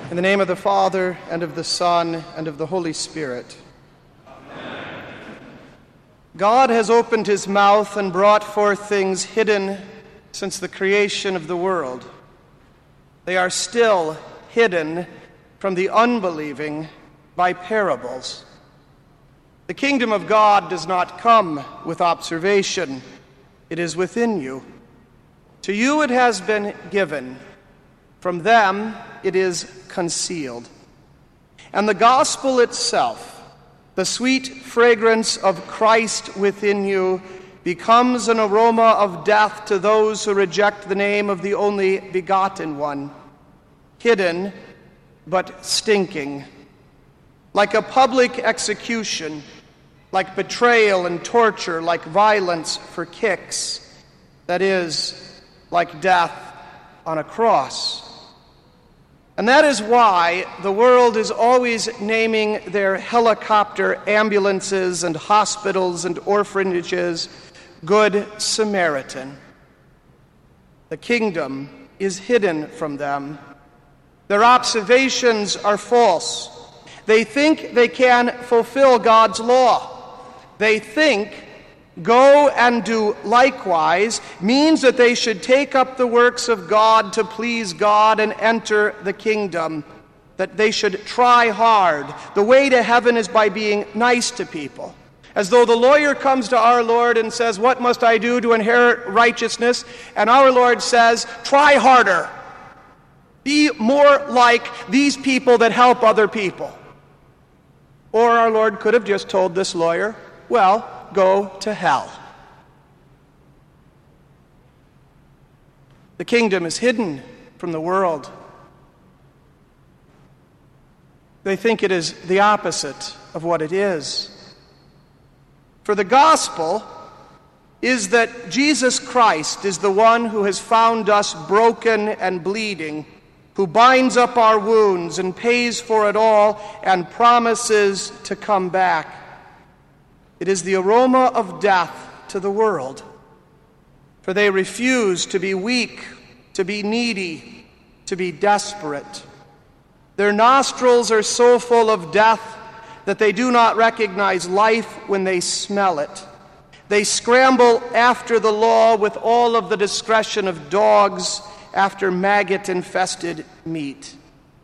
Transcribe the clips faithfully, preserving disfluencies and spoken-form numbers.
In the name of the Father, and of the Son, and of the Holy Spirit. Amen. God has opened his mouth and brought forth things hidden since the creation of the world. They are still hidden from the unbelieving by parables. The kingdom of God does not come with observation. It is within you. To you it has been given. From them it is concealed. And the gospel itself, the sweet fragrance of Christ within you, becomes an aroma of death to those who reject the name of the only begotten one, hidden but stinking, like a public execution, like betrayal and torture, like violence for kicks, that is, like death on a cross. And that is why the world is always naming their helicopter ambulances and hospitals and orphanages Good Samaritan. The kingdom is hidden from them. Their observations are false. They think they can fulfill God's law. They think go and do likewise means that they should take up the works of God to please God and enter the kingdom, that they should try hard. The way to heaven is by being nice to people. As though the lawyer comes to our Lord and says, "What must I do to inherit righteousness?" And our Lord says, "Try harder. Be more like these people that help other people." Or our Lord could have just told this lawyer, "Well, go to hell." The kingdom is hidden from the world. They think it is the opposite of what it is. For the gospel is that Jesus Christ is the one who has found us broken and bleeding, who binds up our wounds and pays for it all and promises to come back. It is the aroma of death to the world, for they refuse to be weak, to be needy, to be desperate. Their nostrils are so full of death that they do not recognize life when they smell it. They scramble after the law with all of the discretion of dogs after maggot-infested meat.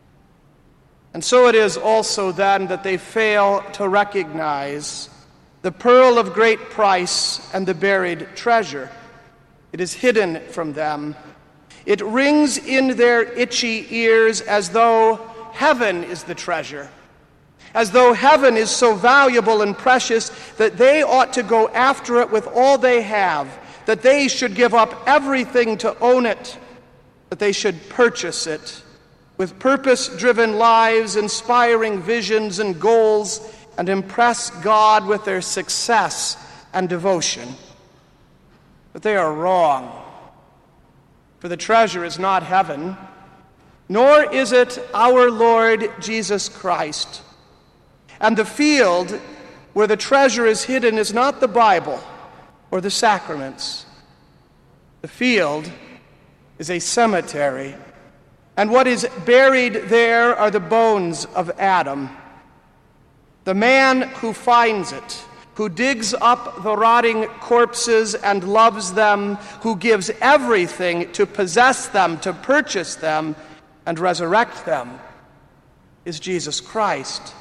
And so it is also then that they fail to recognize the pearl of great price and the buried treasure. It is hidden from them. It rings in their itchy ears as though heaven is the treasure, as though heaven is so valuable and precious that they ought to go after it with all they have, that they should give up everything to own it, that they should purchase it with purpose-driven lives, inspiring visions and goals, and impress God with their success and devotion. But they are wrong. For the treasure is not heaven, nor is it our Lord Jesus Christ. And the field where the treasure is hidden is not the Bible or the sacraments. The field is a cemetery, and what is buried there are the bones of Adam. The man who finds it, who digs up the rotting corpses and loves them, who gives everything to possess them, to purchase them, and resurrect them, is Jesus Christ.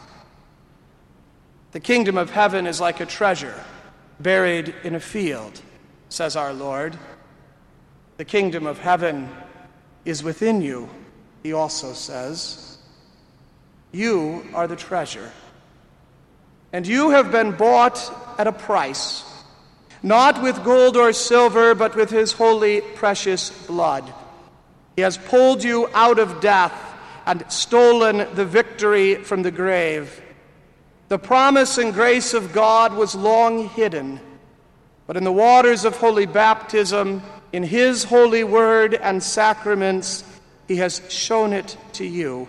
The kingdom of heaven is like a treasure buried in a field, says our Lord. The kingdom of heaven is within you, he also says. You are the treasure. And you have been bought at a price, not with gold or silver, but with his holy, precious blood. He has pulled you out of death and stolen the victory from the grave. The promise and grace of God was long hidden, but in the waters of holy baptism, in his holy word and sacraments, he has shown it to you.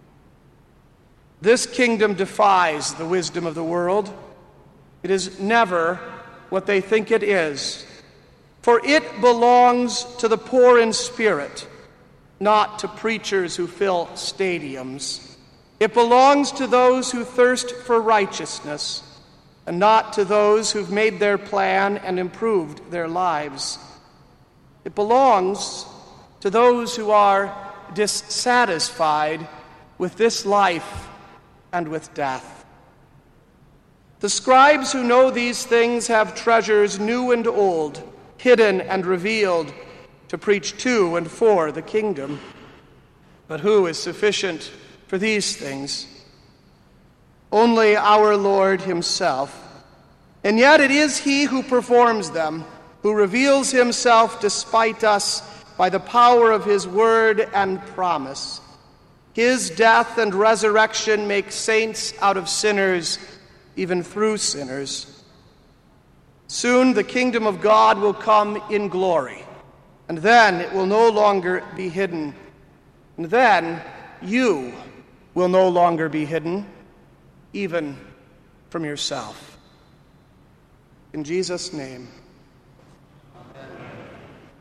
This kingdom defies the wisdom of the world. It is never what they think it is, for it belongs to the poor in spirit, not to preachers who fill stadiums. It belongs to those who thirst for righteousness, and not to those who've made their plan and improved their lives. It belongs to those who are dissatisfied with this life and with death. The scribes who know these things have treasures new and old, hidden and revealed, to preach to and for the kingdom. But who is sufficient for these things? Only our Lord himself. And yet it is he who performs them, who reveals himself despite us by the power of his word and promise. His death and resurrection make saints out of sinners, even through sinners. Soon the kingdom of God will come in glory, and then it will no longer be hidden. And then you will no longer be hidden, even from yourself. In Jesus' name.